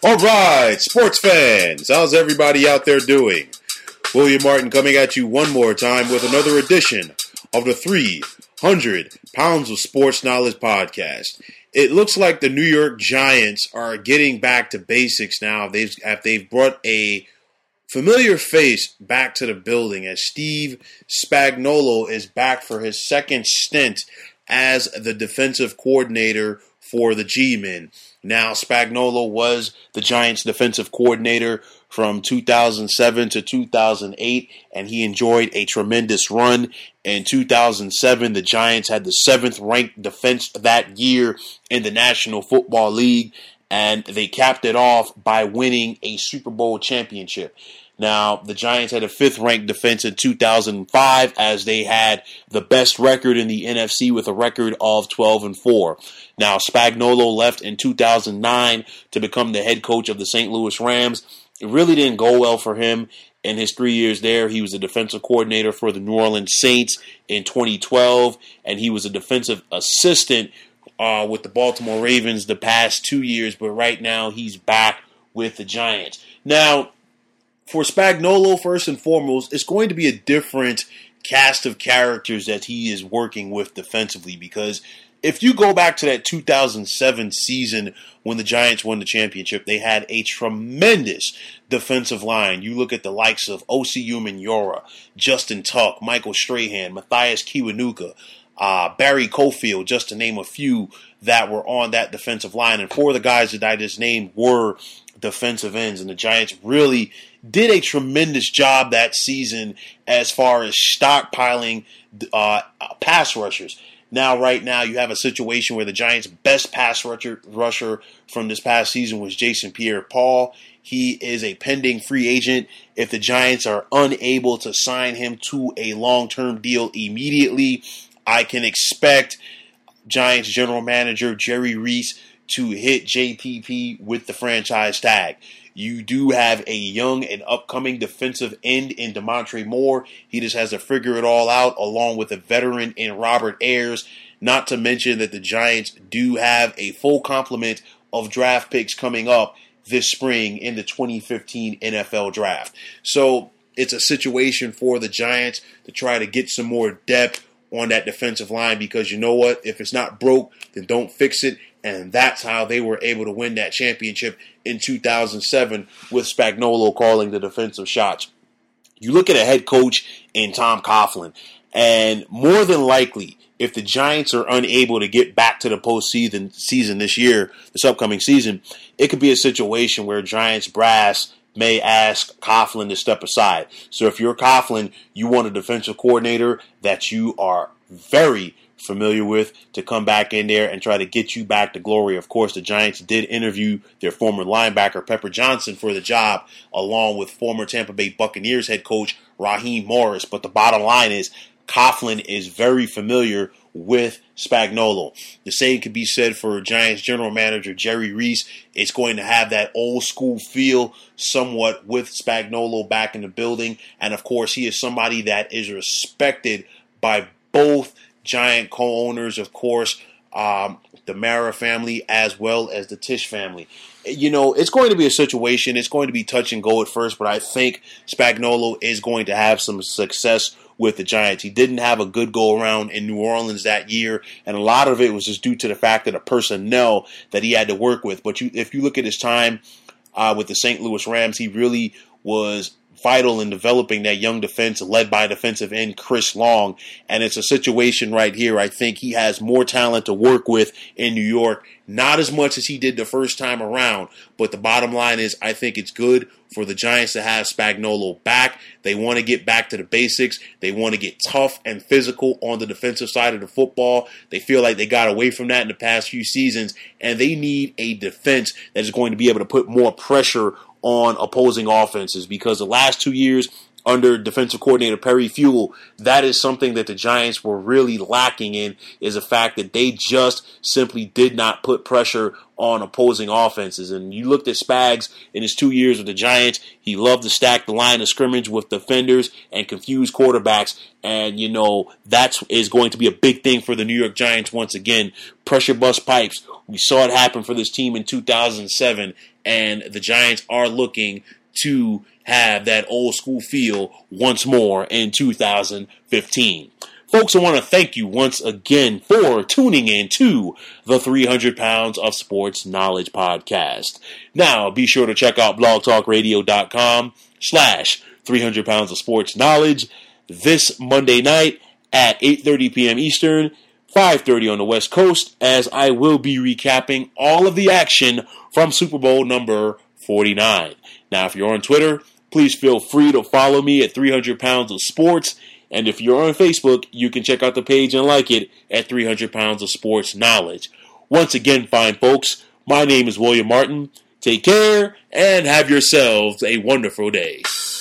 All right, sports fans, how's everybody out there doing? William Martin coming at you one more time with another edition of the 300 Pounds of Sports Knowledge podcast. It looks like the New York Giants are getting back to basics now. They've brought a familiar face back to the building as Steve Spagnuolo is back for his second stint as the defensive coordinator for the G-Men. Now, Spagnuolo was the Giants' defensive coordinator from 2007 to 2008, and he enjoyed a tremendous run. In 2007, the Giants had the 7th-ranked defense that year in the National Football League, and they capped it off by winning a Super Bowl championship. Now, the Giants had a 5th-ranked defense in 2005 as they had the best record in the NFC with a record of 12-4. Now, Spagnuolo left in 2009 to become the head coach of the St. Louis Rams. It really didn't go well for him in his 3 years there. He was a defensive coordinator for the New Orleans Saints in 2012, and he was a defensive assistant with the Baltimore Ravens the past 2 years, but right now he's back with the Giants. Now, for Spagnuolo, first and foremost, it's going to be a different cast of characters that he is working with defensively, because if you go back to that 2007 season when the Giants won the championship, they had a tremendous defensive line. You look at the likes of Osi Umenyiora, Justin Tuck, Michael Strahan, Matthias Kiwanuka, Barry Cofield, just to name a few that were on that defensive line. And 4 of the guys that I just named were defensive ends, and the Giants really did a tremendous job that season as far as stockpiling pass rushers. Now, right now, you have a situation where the Giants' best pass rusher from this past season was Jason Pierre-Paul. He is a pending free agent. If the Giants are unable to sign him to a long-term deal immediately, I can expect Giants general manager Jerry Reese to hit JPP with the franchise tag. You do have a young and upcoming defensive end in DeMontre Moore. He just has to figure it all out, along with a veteran in Robert Ayers. Not to mention that the Giants do have a full complement of draft picks coming up this spring in the 2015 NFL Draft. So it's a situation for the Giants to try to get some more depth on that defensive line, because you know what? If it's not broke, then don't fix it. And that's how they were able to win that championship in 2007 with Spagnuolo calling the defensive shots. You look at a head coach in Tom Coughlin, and more than likely, if the Giants are unable to get back to the postseason this year, this upcoming season, it could be a situation where Giants brass may ask Coughlin to step aside. So if you're Coughlin, you want a defensive coordinator that you are very familiar with to come back in there and try to get you back to glory. Of course, the Giants did interview their former linebacker, Pepper Johnson, for the job, along with former Tampa Bay Buccaneers head coach Raheem Morris. But the bottom line is Coughlin is very familiar with Spagnuolo. The same could be said for Giants general manager Jerry Reese. It's going to have that old school feel somewhat with Spagnuolo back in the building. And of course, he is somebody that is respected by both Giant co-owners, of course, the Mara family, as well as the Tisch family. You know, it's going to be a situation. It's going to be touch and go at first, but I think Spagnuolo is going to have some success with the Giants. He didn't have a good go-around in New Orleans that year, and a lot of it was just due to the fact of the personnel that he had to work with. But if you look at his time with the St. Louis Rams, he really was vital in developing that young defense led by defensive end Chris Long. And it's a situation right here. I think he has more talent to work with in New York. Not as much as he did the first time around. But the bottom line is I think it's good for the Giants to have Spagnuolo back. They want to get back to the basics. They want to get tough and physical on the defensive side of the football. They feel like they got away from that in the past few seasons. And they need a defense that is going to be able to put more pressure on opposing offenses, because the last 2 years under defensive coordinator Perry Fewell, that is something that the Giants were really lacking in, is the fact that they just simply did not put pressure on opposing offenses. And you looked at Spags in his 2 years with the Giants, he loved to stack the line of scrimmage with defenders and confuse quarterbacks. And, you know, that is going to be a big thing for the New York Giants once again. Pressure bust pipes. We saw it happen for this team in 2007, and the Giants are looking to have that old school feel once more in 2015. Folks, I want to thank you once again for tuning in to the 300 Pounds of Sports Knowledge podcast. Now, be sure to check out blogtalkradio.com/300 Pounds of Sports Knowledge this Monday night at 8:30 p.m. Eastern, 5:30 on the West Coast, as I will be recapping all of the action from Super Bowl number 49. Now, if you're on Twitter, please feel free to follow me at 300 Pounds of Sports. And if you're on Facebook, you can check out the page and like it at 300 Pounds of Sports Knowledge. Once again, fine folks, my name is William Martin. Take care and have yourselves a wonderful day.